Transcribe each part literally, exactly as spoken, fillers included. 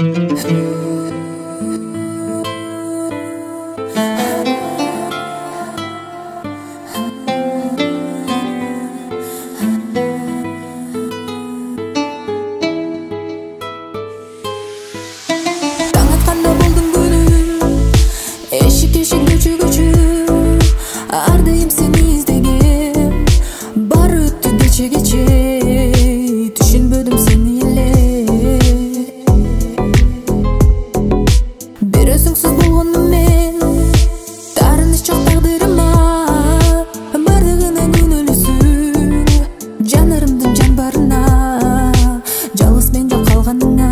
Eşik eşik göçü göçü ардайым сени издегем бар өттү кече кече түшүнбөдүм сени эле бир өзүңсүз болгондум мен таарыныч жок тагдырыма бардыгына күнөөлүүсүң жанарымдын жанбарына жалгыз мен жок калганыңа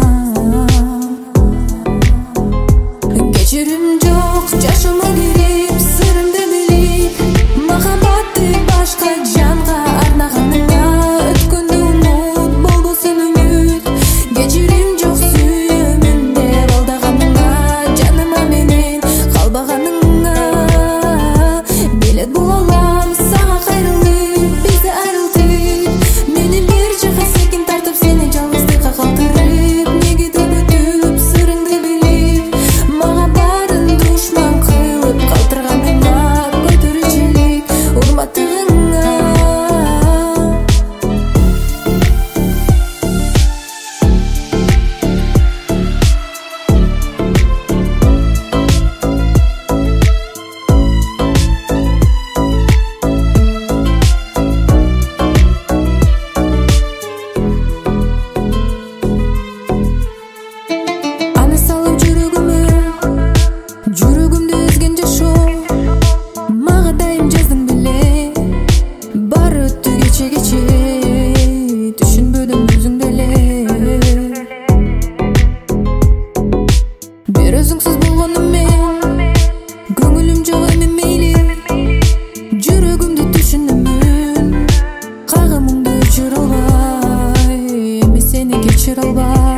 кечирим жок жашыма кирип сырымды билип махабатты башка жанга арнаганыңа өткөндү унут болбосун үмүт кечирим жок сүйөмүн деп алдаганыңа жаныма менен калбаганыңа билет бул алам сага кайрылып бизди айрылтып мени бир жакка секин тартып сени жалгыздыкка калтырып негиде бүтүп сырыңды билип мага барын душман кылып калтырганыңа көтөрүчү элек урматтыгыңа аны салып жүрөгүмө жүрөгүмдү үзгөн жашоо мага дайым жаздың беле бар өттү кече кече түшүнбөдүм өзүңдү эле бир өзүңсүз болгондум мен көңүлүм жок эми мейли жүрөгүмдү түшүнөмүн кагымыңды өчүрө албай эми сени кечире албай